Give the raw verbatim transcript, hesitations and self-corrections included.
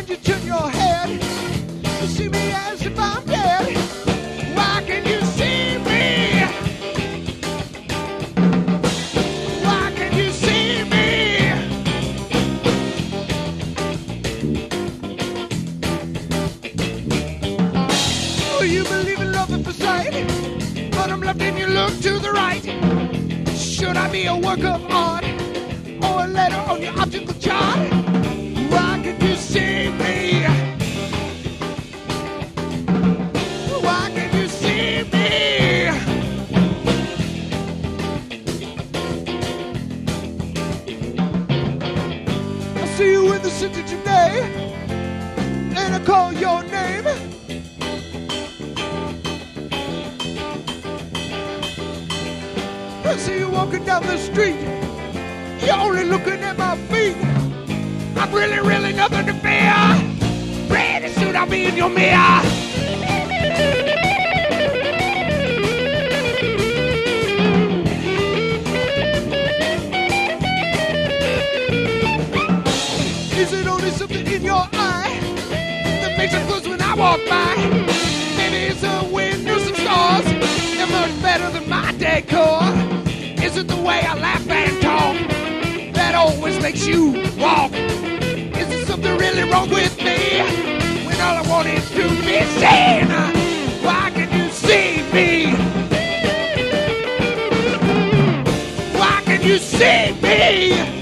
when you turn your head, you see me as if I'm dead. Why can you see me? Why can you see me? Oh, you believe in love at first sight, but I'm left and you look to the right. Should I be a work of art or a letter on your optical chart? Why can you see me? Why can you see me? I see you in the city today, and I call your name. I see you walking down the street, you're only looking at my feet. I'm really, really nothing to fear. Pretty soon I'll be in your mirror. Is it only something in your eye that makes it close when I walk by? Maybe it's a wind or some stars. They're much better than my decor. Is it the way I laugh and talk that always makes you walk? Is there something really wrong with me when all I want is to be seen? Why can you see me? Why can you see me?